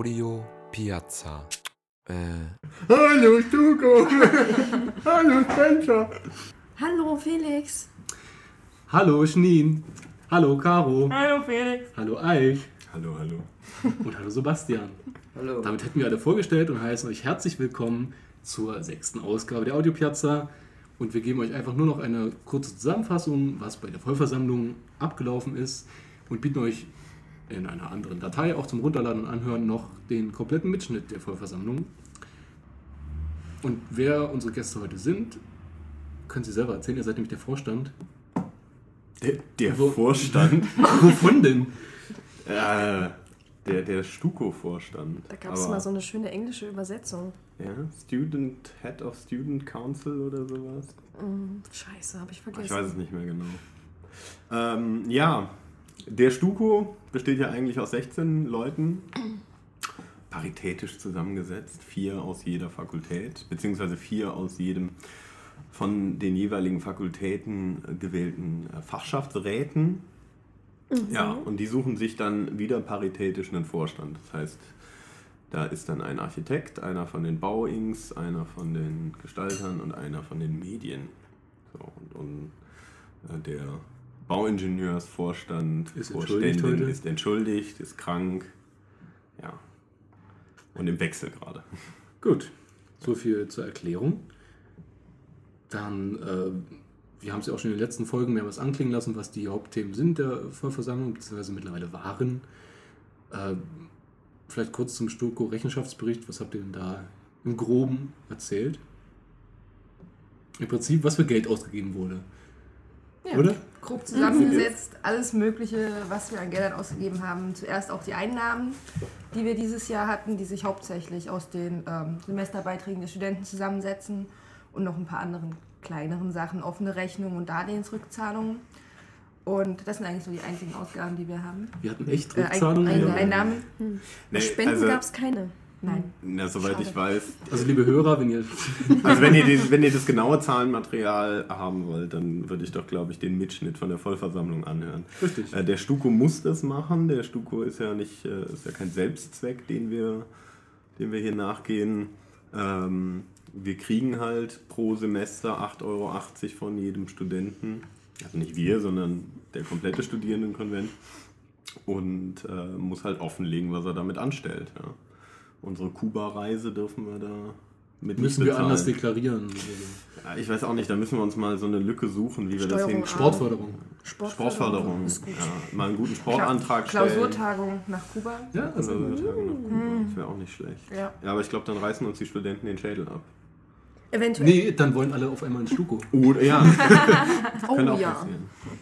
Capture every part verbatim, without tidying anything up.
Audio Piazza. Äh. Hallo Stuko! Hallo Spencer! Hallo Felix! Hallo Schnien! Hallo Caro! Hallo Felix! Hallo Eich! Hallo, hallo. Und hallo Sebastian! Hallo. Damit hätten wir alle vorgestellt und heißen euch herzlich willkommen zur sechsten Ausgabe der Audio Piazza. Und wir geben euch einfach nur noch eine kurze Zusammenfassung, was bei der Vollversammlung abgelaufen ist, und bieten euch in einer anderen Datei auch zum Runterladen und Anhören noch den kompletten Mitschnitt der Vollversammlung. Und wer unsere Gäste heute sind, können Sie selber erzählen. Ihr seid nämlich der Vorstand. Der, der Wo- Vorstand? Wovon denn? äh, der der Stuko-Vorstand. Da gab es Aber- mal so eine schöne englische Übersetzung. Ja, Student, Head of Student Council oder sowas. Hm, scheiße, habe ich vergessen. Ich weiß es nicht mehr genau. Ähm, ja, der Stuko besteht ja eigentlich aus sechzehn Leuten, paritätisch zusammengesetzt, vier aus jeder Fakultät, beziehungsweise vier aus jedem von den jeweiligen Fakultäten gewählten äh, Fachschaftsräten. Mhm. Ja, und die suchen sich dann wieder paritätisch einen Vorstand. Das heißt, da ist dann ein Architekt, einer von den Bauings, einer von den Gestaltern und einer von den Medien. So, und, und äh, der Bauingenieursvorstand, Ist entschuldigt Vorständin heute. ist entschuldigt, ist krank. Ja. Und im Wechsel gerade. Gut, so viel zur Erklärung. Dann, äh, wir haben es ja auch schon in den letzten Folgen mehrmals anklingen lassen, was die Hauptthemen sind der Vollversammlung, beziehungsweise mittlerweile waren. Äh, vielleicht kurz zum Stuko-Rechenschaftsbericht. Was habt ihr denn da im Groben erzählt? Im Prinzip, was für Geld ausgegeben wurde. Ja. Oder? Grob zusammengesetzt, alles Mögliche, was wir an Geldern ausgegeben haben. Zuerst auch die Einnahmen, die wir dieses Jahr hatten, die sich hauptsächlich aus den ähm, Semesterbeiträgen der Studenten zusammensetzen und noch ein paar anderen kleineren Sachen, offene Rechnungen und Darlehensrückzahlungen. Und das sind eigentlich so die einzigen Ausgaben, die wir haben. Wir hatten echt Äh, Ein- Rückzahlungen. Ein- ja. Einnahmen? Nee, Spenden also, gab es keine. Nein. na, soweit Schade. ich weiß. Also liebe Hörer, wenn ihr... Also wenn ihr, die, wenn ihr das genaue Zahlenmaterial haben wollt, dann würde ich doch, glaube ich, den Mitschnitt von der Vollversammlung anhören. Richtig. Äh, der Stuko muss das machen. Der Stuko ist ja nicht, äh, ist ja kein Selbstzweck, den wir, den wir hier nachgehen. Ähm, wir kriegen halt pro Semester acht Euro achtzig von jedem Studenten. Also nicht wir, sondern der komplette Studierendenkonvent. Und äh, muss halt offenlegen, was er damit anstellt. Ja. Unsere Kuba-Reise dürfen wir da mit Müssen nicht wir bezahlen. anders deklarieren. Ja, ich weiß auch nicht, da müssen wir uns mal so eine Lücke suchen, wie wir das Steuerung hin... A. Sportförderung. Sportförderung. Ist gut. Ja, mal einen guten Sportantrag stellen. Klausurtagung nach Kuba. Ja, also Klausurtagung nach Kuba, das wäre auch nicht schlecht. Ja. Ja, aber ich glaube, dann reißen uns die Studenten den Schädel ab. Eventuell. nee, dann wollen alle auf einmal ins Stuko. Oder, ja, Oh kann auch ja. passieren.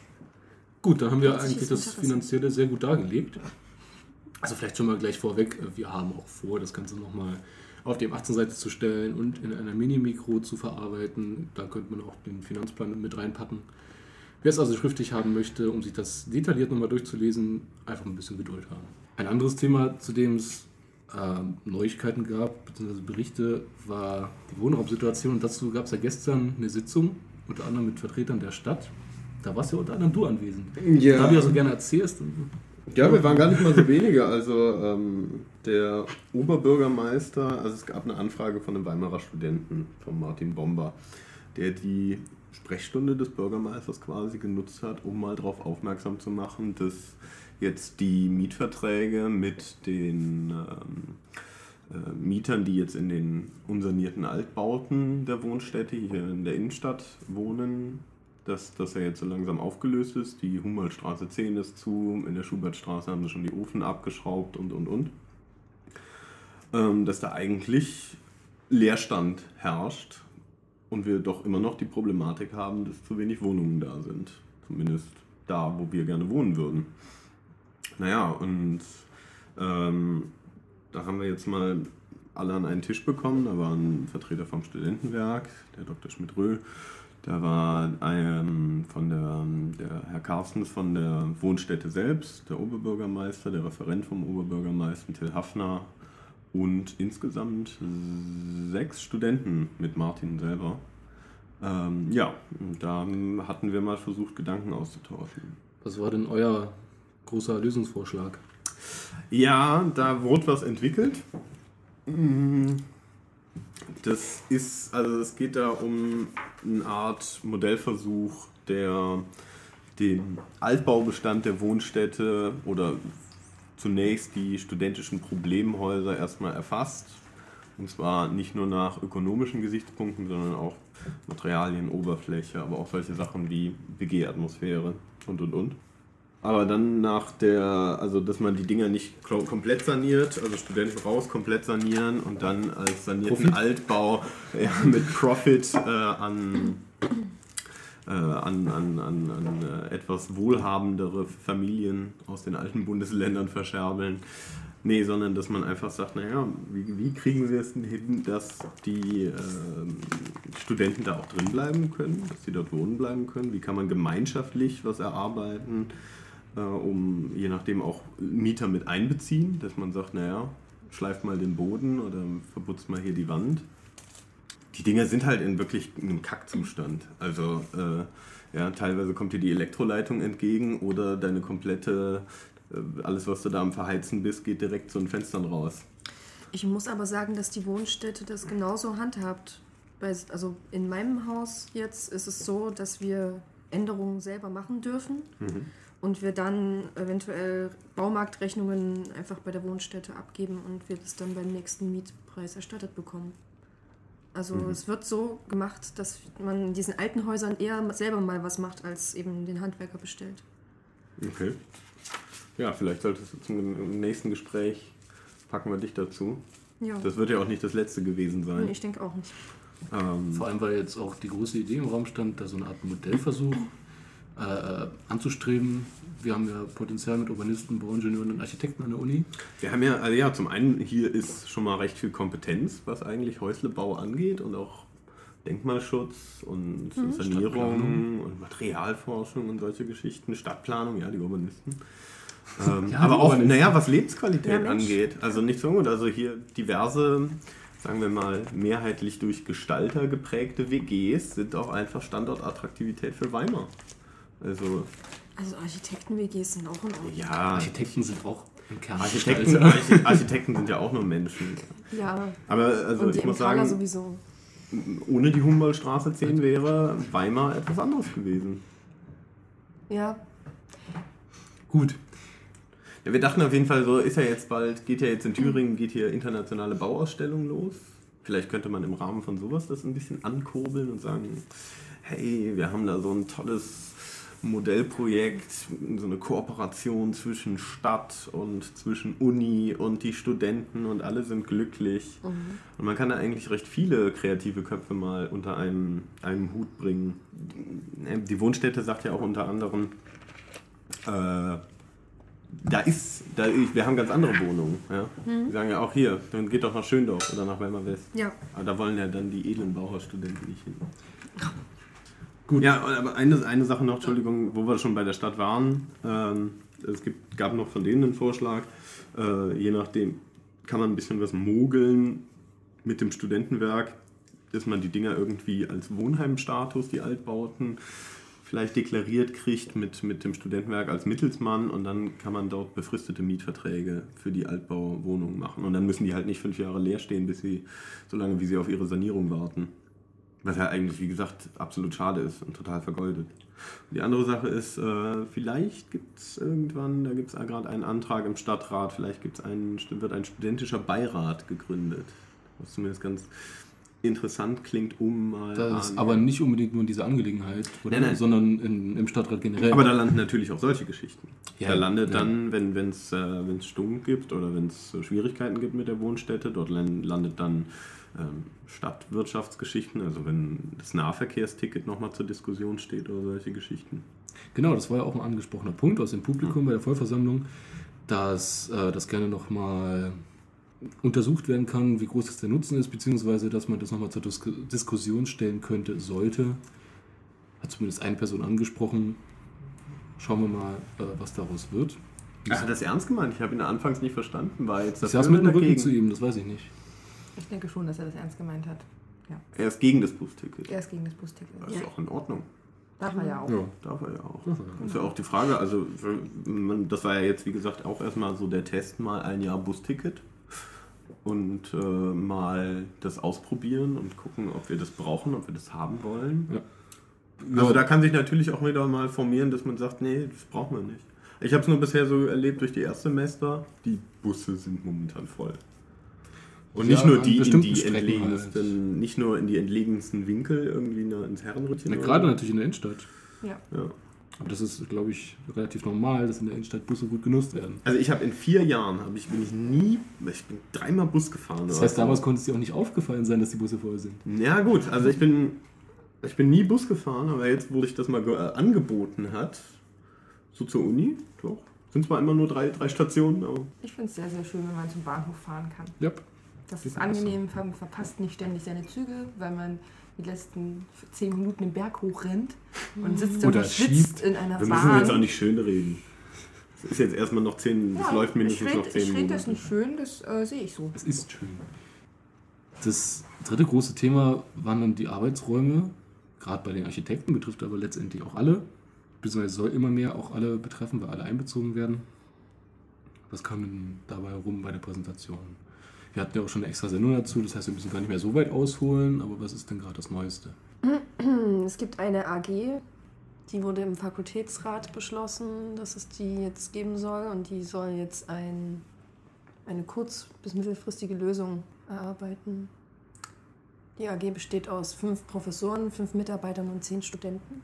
Gut, dann haben wir Das ist eigentlich das interessant. Finanzielle sehr gut dargelegt. Also vielleicht schon mal gleich vorweg, wir haben auch vor, das Ganze nochmal auf die M achtzehn Seite zu stellen und in einer Mini-Mikro zu verarbeiten. Da könnte man auch den Finanzplan mit reinpacken. Wer es also schriftlich haben möchte, um sich das detailliert nochmal durchzulesen, einfach ein bisschen Geduld haben. Ein anderes Thema, zu dem es äh, Neuigkeiten gab, beziehungsweise Berichte, war die Wohnraumsituation. Und dazu gab es ja gestern eine Sitzung, unter anderem mit Vertretern der Stadt. Da warst ja unter anderem du anwesend. Ja. Da du ja so gerne erzählst. Ja, wir waren gar nicht mal so wenige. Also ähm, der Oberbürgermeister, also es gab eine Anfrage von einem Weimarer Studenten, von Martin Bomber, der die Sprechstunde des Bürgermeisters quasi genutzt hat, um mal darauf aufmerksam zu machen, dass jetzt die Mietverträge mit den ähm, äh, Mietern, die jetzt in den unsanierten Altbauten der Wohnstätte hier in der Innenstadt wohnen, dass das ja jetzt so langsam aufgelöst ist. Die Humboldtstraße zehn ist zu, in der Schubertstraße haben sie schon die Ofen abgeschraubt und, und, und. Ähm, dass da eigentlich Leerstand herrscht und wir doch immer noch die Problematik haben, dass zu wenig Wohnungen da sind. Zumindest da, wo wir gerne wohnen würden. Naja, und ähm, da haben wir jetzt mal alle an einen Tisch bekommen. Da war ein Vertreter vom Studentenwerk, der Doktor Schmidt-Röhl. Da war ein, von der, der Herr Carstens von der Wohnstätte selbst, der Oberbürgermeister, der Referent vom Oberbürgermeister, Till Hafner und insgesamt sechs Studenten mit Martin selber. Ähm, ja, da hatten wir mal versucht, Gedanken auszutauschen. Was war denn euer großer Lösungsvorschlag? Ja, da wurde was entwickelt. Das ist, also es geht da um eine Art Modellversuch, der den Altbaubestand der Wohnstädte oder zunächst die studentischen Problemhäuser erstmal erfasst. Und zwar nicht nur nach ökonomischen Gesichtspunkten, sondern auch Materialien, Oberfläche, aber auch solche Sachen wie W G-Atmosphäre und und und. Aber dann nach der, also dass man die Dinger nicht komplett saniert, also Studenten raus, komplett sanieren und dann als sanierten Profit? Altbau ja, mit Profit äh, an, äh, an, an, an, an äh, etwas wohlhabendere Familien aus den alten Bundesländern verscherbeln. Nee, sondern dass man einfach sagt, naja, wie, wie kriegen wir es denn hin, dass die äh, Studenten da auch drin bleiben können, dass sie dort wohnen bleiben können? Wie kann man gemeinschaftlich was erarbeiten, äh, um je nachdem auch Mieter mit einbeziehen, dass man sagt, naja, schleift mal den Boden oder verputzt mal hier die Wand. Die Dinger sind halt in wirklich einem Kackzustand. Also äh, ja, teilweise kommt dir die Elektroleitung entgegen oder deine komplette... Alles, was du da am Verheizen bist, geht direkt zu den Fenstern raus. Ich muss aber sagen, dass die Wohnstätte das genauso handhabt. Bei, also in meinem Haus jetzt ist es so, dass wir Änderungen selber machen dürfen mhm. und wir dann eventuell Baumarktrechnungen einfach bei der Wohnstätte abgeben und wir das dann beim nächsten Mietpreis erstattet bekommen. Also mhm. es wird so gemacht, dass man in diesen alten Häusern eher selber mal was macht, als eben den Handwerker bestellt. Okay. Ja, vielleicht solltest du zum nächsten Gespräch, packen wir dich dazu. Ja. Das wird ja auch nicht das letzte gewesen sein. Ich denke auch nicht. Ähm, Vor allem, weil jetzt auch die große Idee im Raum stand, da so eine Art Modellversuch äh, anzustreben. Wir haben ja Potenzial mit Urbanisten, Bauingenieuren und Architekten an der Uni. Wir haben ja, also ja, zum einen hier ist schon mal recht viel Kompetenz, was eigentlich Häuslebau angeht und auch Denkmalschutz und mhm. Sanierung und Materialforschung und solche Geschichten, Stadtplanung, ja, die Urbanisten. Ähm, ja, aber auch, naja, was Lebensqualität ja, angeht. Also nicht so gut. Also hier diverse, sagen wir mal, mehrheitlich durch Gestalter geprägte W Gs sind auch einfach Standortattraktivität für Weimar. Also, also Architekten-W Gs sind auch in Ordnung. Ja, Architekten sind auch im Kern Architekten, Arch- Architekten sind ja auch nur Menschen. Ja, aber also und die ich muss Imkaler sagen, sowieso. Ohne die Humboldtstraße zehn wäre Weimar etwas anderes gewesen. Ja. Gut. Ja, wir dachten auf jeden Fall, so ist ja jetzt bald, geht ja jetzt in Thüringen, geht hier internationale Bauausstellung los. Vielleicht könnte man im Rahmen von sowas das ein bisschen ankurbeln und sagen, hey, wir haben da so ein tolles Modellprojekt, so eine Kooperation zwischen Stadt und zwischen Uni und die Studenten und alle sind glücklich. Mhm. Und man kann da eigentlich recht viele kreative Köpfe mal unter einem, einem Hut bringen. Die Wohnstätte sagt ja auch unter anderem, äh, Da ist, da, wir haben ganz andere Wohnungen. Ja? Mhm. Die sagen ja auch hier, dann geht doch nach Schöndorf oder nach Weimar West. Ja. Aber da wollen ja dann die edlen Bauhausstudenten nicht hin. Gut. Ja, aber eine, eine Sache noch, Entschuldigung, wo wir schon bei der Stadt waren. Ähm, es gibt, gab noch von denen einen Vorschlag. Äh, je nachdem kann man ein bisschen was mogeln mit dem Studentenwerk, dass man die Dinger irgendwie als Wohnheimstatus, die Altbauten, vielleicht deklariert kriegt mit, mit dem Studentenwerk als Mittelsmann und dann kann man dort befristete Mietverträge für die Altbauwohnungen machen. Und dann müssen die halt nicht fünf Jahre leer stehen, bis sie, so lange wie sie auf ihre Sanierung warten. Was ja eigentlich, wie gesagt, absolut schade ist und total vergoldet. Die andere Sache ist, äh, vielleicht gibt es irgendwann, da gibt es gerade einen Antrag im Stadtrat, vielleicht gibt's einen, wird ein studentischer Beirat gegründet. Was zumindest ganz interessant klingt, um mal... Das ist aber nicht unbedingt nur in dieser Angelegenheit, oder? Nein, nein. Sondern in, im Stadtrat generell. Aber da landen natürlich auch solche Geschichten. Ja, da landet ja. dann, wenn es äh, wenn's Stunk gibt oder wenn es Schwierigkeiten gibt mit der Wohnstätte, dort landet dann ähm, Stadtwirtschaftsgeschichten, also wenn das Nahverkehrsticket nochmal zur Diskussion steht oder solche Geschichten. Genau, das war ja auch ein angesprochener Punkt aus dem Publikum mhm. bei der Vollversammlung, dass äh, das gerne nochmal untersucht werden kann, wie groß das der Nutzen ist, beziehungsweise dass man das nochmal zur Dis- Diskussion stellen könnte, sollte. Hat zumindest eine Person angesprochen. Schauen wir mal, äh, was daraus wird. Ach, hat das ernst gemeint? Ich habe ihn anfangs nicht verstanden. War jetzt ich saß mit dem Rücken zu ihm, das weiß ich nicht. Ich denke schon, dass er das ernst gemeint hat. Ja. Er ist gegen das Busticket. Er ist gegen das Busticket. Das ja. ist auch in Ordnung. Darf er ja auch. Ja. Darf er ja auch. Darf er ja. Das ist ja auch die Frage, also für- man, das war ja jetzt wie gesagt auch erstmal so der Test, mal ein Jahr Busticket und äh, mal das ausprobieren und gucken, ob wir das brauchen, ob wir das haben wollen. Ja. Also Ja. da kann sich natürlich auch wieder mal formieren, dass man sagt, nee, das brauchen wir nicht. Ich habe es nur bisher so erlebt durch die Erstsemester, die Busse sind momentan voll. Und nicht Ja, nur an die in bestimmten die Strecken entlegensten, halt. nicht nur in die entlegensten Winkel irgendwie na- ins Herrenrüttchen. Ja, oder gerade so. natürlich in der Innenstadt. Ja. Ja. Aber das ist, glaube ich, relativ normal, dass in der Innenstadt Busse gut genutzt werden. Also ich habe in vier Jahren, habe ich, bin ich nie, ich bin dreimal Bus gefahren. Das oder heißt, so. damals konnte es dir auch nicht aufgefallen sein, dass die Busse voll sind. Ja gut, also ich bin, ich bin nie Bus gefahren, aber jetzt, wo sich das mal ge- äh, angeboten hat, so zur Uni, doch, sind zwar immer nur drei, drei Stationen, aber Ich finde es sehr, sehr schön, wenn man zum Bahnhof fahren kann. Ja. Das ist Sieht aus so. angenehm, man verpasst nicht ständig seine Züge, weil man die letzten zehn Minuten den Berg hochrennt und sitzt da Oder und schwitzt schiebt. in einer wir Bahn. müssen jetzt auch nicht schön reden. Es ist jetzt erstmal noch zehn, es Ja, läuft mindestens ich noch red- zehn Ich Minuten. rede das nicht schön, das äh, sehe ich so. Es ist schön. Das dritte große Thema waren dann die Arbeitsräume. Gerade bei den Architekten, betrifft aber letztendlich auch alle. Beziehungsweise soll immer mehr auch alle betreffen, weil alle einbezogen werden. Was kam denn dabei rum bei der Präsentation? Wir hatten ja auch schon eine extra Sendung dazu, das heißt, wir müssen gar nicht mehr so weit ausholen, aber was ist denn gerade das Neueste? Es gibt eine A G, die wurde im Fakultätsrat beschlossen, dass es die jetzt geben soll und die soll jetzt ein, eine kurz- bis mittelfristige Lösung erarbeiten. Die A G besteht aus fünf Professoren, fünf Mitarbeitern und zehn Studenten.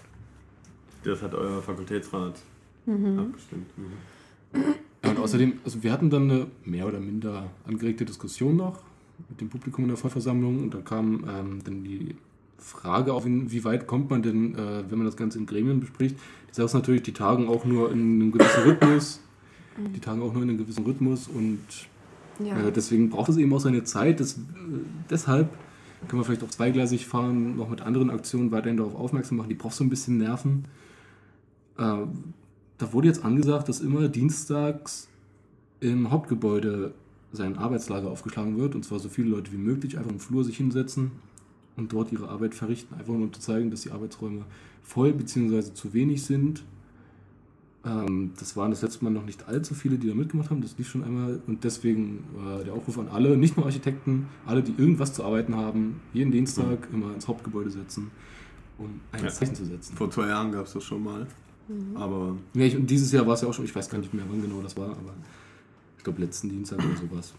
Das hat euer Fakultätsrat abgestimmt. Mhm. Ja, und außerdem, also wir hatten dann eine mehr oder minder angeregte Diskussion noch mit dem Publikum in der Vollversammlung und da kam ähm, dann die Frage auf, wie weit kommt man denn, äh, wenn man das Ganze in Gremien bespricht. Die Sache ist natürlich, die tagen auch nur in einem gewissen Rhythmus, die tagen auch nur in einem gewissen Rhythmus und Ja. äh, deswegen braucht es eben auch seine Zeit. Das, äh, deshalb können wir vielleicht auch zweigleisig fahren, noch mit anderen Aktionen weiterhin darauf aufmerksam machen. Die braucht so ein bisschen Nerven. Äh, da wurde jetzt angesagt, dass immer dienstags im Hauptgebäude sein Arbeitslager aufgeschlagen wird und zwar so viele Leute wie möglich einfach im Flur sich hinsetzen und dort ihre Arbeit verrichten, einfach nur um zu zeigen, dass die Arbeitsräume voll bzw. zu wenig sind. Ähm, das waren das letzte Mal noch nicht allzu viele, die da mitgemacht haben, das lief schon einmal und deswegen äh, der Aufruf an alle, nicht nur Architekten, alle, die irgendwas zu arbeiten haben, jeden Dienstag immer ins Hauptgebäude setzen, um ein Ja. Zeichen zu setzen. Vor zwei Jahren gab es das schon mal, aber Ja, ich, und dieses Jahr war es ja auch schon, ich weiß gar nicht mehr, wann genau das war, aber ich glaube letzten Dienstag oder sowas.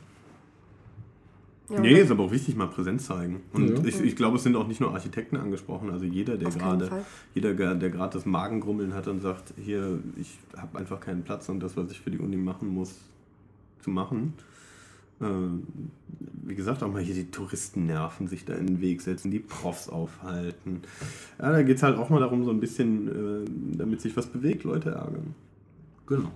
Ja, nee, ist aber auch wichtig, mal Präsenz zeigen. Und Ja. ich, ich glaube, es sind auch nicht nur Architekten angesprochen, also jeder, der Auf keinen gerade Fall. jeder, der gerade das Magengrummeln hat und sagt, hier, ich habe einfach keinen Platz und das, was ich für die Uni machen muss, zu machen. Ähm, wie gesagt, auch mal hier die Touristen nerven, sich da in den Weg setzen, die Profs aufhalten. Ja, da geht es halt auch mal darum, so ein bisschen, äh, damit sich was bewegt, Leute ärgern. Genau.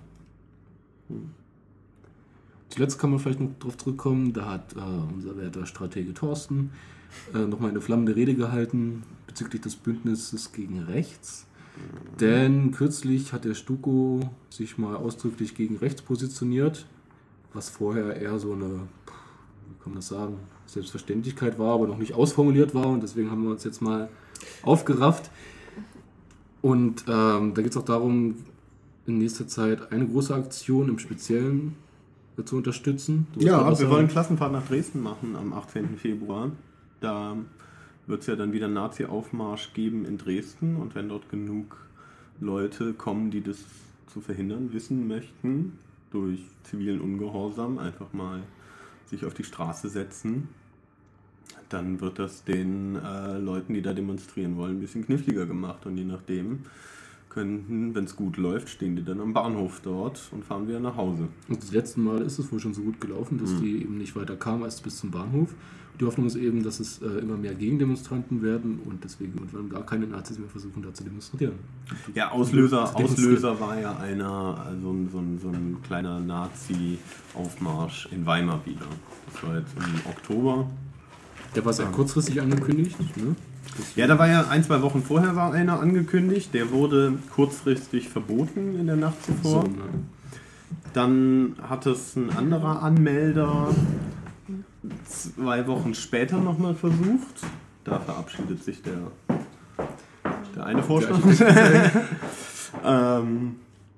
Zuletzt kann man vielleicht noch darauf zurückkommen, da hat äh, unser werter Stratege Thorsten äh, nochmal eine flammende Rede gehalten bezüglich des Bündnisses gegen rechts. Denn kürzlich hat der Stuko sich mal ausdrücklich gegen rechts positioniert, was vorher eher so eine, wie kann man das sagen, Selbstverständlichkeit war, aber noch nicht ausformuliert war und deswegen haben wir uns jetzt mal aufgerafft. Und ähm, da geht es auch darum, in nächster Zeit eine große Aktion im Speziellen zu unterstützen. Du wolltest Ja, gerade was wir sagen? wollen Klassenfahrt nach Dresden machen am achtzehnten Februar. Da wird es ja dann wieder einen Nazi-Aufmarsch geben in Dresden und wenn dort genug Leute kommen, die das zu verhindern wissen möchten, durch zivilen Ungehorsam einfach mal sich auf die Straße setzen, dann wird das den äh, Leuten, die da demonstrieren wollen, ein bisschen kniffliger gemacht und je nachdem könnten, wenn es gut läuft, stehen die dann am Bahnhof dort und fahren wieder nach Hause. Und das letzte Mal ist es wohl schon so gut gelaufen, dass Mhm. die eben nicht weiter kamen als bis zum Bahnhof. Die Hoffnung ist eben, dass es äh, immer mehr Gegendemonstranten werden und deswegen irgendwann gar keine Nazis mehr versuchen, da zu demonstrieren. Ja, Auslöser, Das demonstriert. Auslöser war ja einer, also ein, so, ein, so ein kleiner Nazi-Aufmarsch in Weimar wieder. Das war jetzt im Oktober. Der war sehr kurzfristig angekündigt. Ne? Das- Ja, da war ja ein, zwei Wochen vorher war einer angekündigt. Der wurde kurzfristig verboten in der Nacht zuvor. so, ne? Dann hat es ein anderer Anmelder zwei Wochen später nochmal versucht. Da verabschiedet sich der, der eine Vorstand. ähm,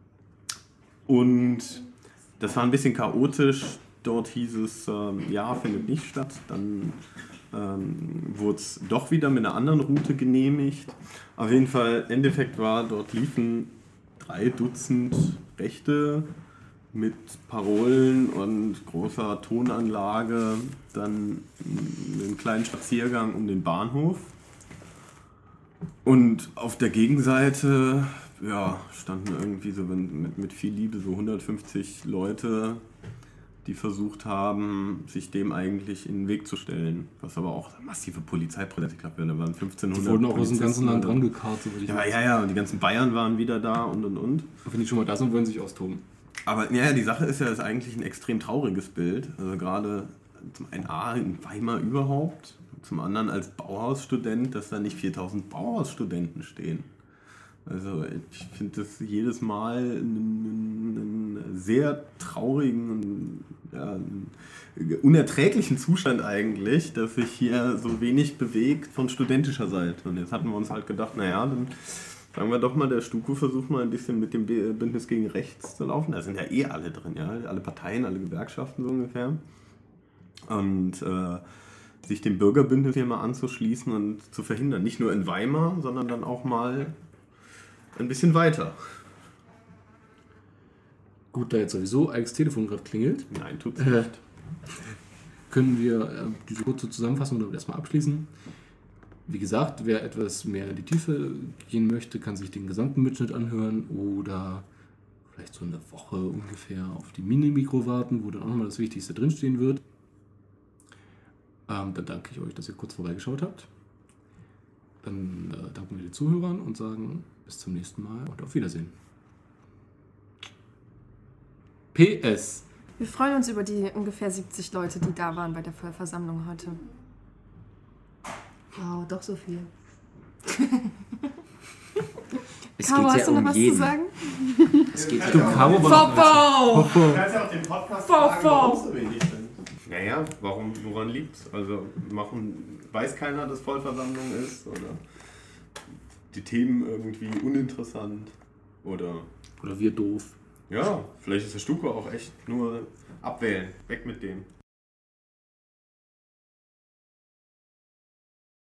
und das war ein bisschen chaotisch. Dort hieß es, ähm, ja, findet nicht statt. Dann ähm, wurde es doch wieder mit einer anderen Route genehmigt. Auf jeden Fall, Endeffekt war, dort liefen drei Dutzend Rechte mit Parolen und großer Tonanlage, dann einen kleinen Spaziergang um den Bahnhof. Und auf der Gegenseite ja, standen irgendwie so mit, mit viel Liebe so hundertfünfzig Leute, die versucht haben, sich dem eigentlich in den Weg zu stellen. Was aber auch massive Polizeipräsenz, ich glaube, da waren fünfzehnhundert. Die wurden auch aus dem ganzen Land dran rangekarrt. So ja, ja, ja, und die ganzen Bayern waren wieder da und und und. Wenn die schon mal da sind, wollen sie sich austoben. Aber ja, die Sache ist ja, das ist eigentlich ein extrem trauriges Bild. Also gerade zum einen A, in Weimar überhaupt, zum anderen als Bauhausstudent, dass da nicht viertausend Bauhausstudenten stehen. Also ich finde das jedes Mal einen, einen sehr traurigen, ja, einen unerträglichen Zustand eigentlich, dass sich hier so wenig bewegt von studentischer Seite. Und jetzt hatten wir uns halt gedacht, naja, dann sagen wir doch mal, der STUKO versucht mal ein bisschen mit dem Bündnis gegen Rechts zu laufen. Da sind ja eh alle drin, ja, alle Parteien, alle Gewerkschaften so ungefähr. Und äh, sich dem Bürgerbündnis hier mal anzuschließen und zu verhindern. Nicht nur in Weimar, sondern dann auch mal ein bisschen weiter. Gut, da jetzt sowieso Alex Telefon gerade klingelt. Nein, tut's nicht. Äh, können wir äh, diese kurze Zusammenfassung damit erstmal abschließen. Wie gesagt, wer etwas mehr in die Tiefe gehen möchte, kann sich den gesamten Mitschnitt anhören oder vielleicht so eine Woche ungefähr auf die Mini-Mikro warten, wo dann auch nochmal das Wichtigste drinstehen wird. Ähm, dann danke ich euch, dass ihr kurz vorbeigeschaut habt. Dann äh, danken wir den Zuhörern und sagen bis zum nächsten Mal und auf Wiedersehen. P S. Wir freuen uns über die ungefähr siebzig Leute, die da waren bei der Vollversammlung heute. Wow, doch so viel. Es Caro, geht hast ja du noch um was jeden. zu sagen? Es geht Du, ja um Caro war Popo! Du kannst ja auch den Podcast fragen, warum so wenig sind. Naja, warum, woran liegt's? Also machen, weiß keiner, dass Vollversammlung ist? Oder die Themen irgendwie uninteressant? Oder Oder wir doof. ja, vielleicht ist der STUKO auch echt nur abwählen. Weg mit dem.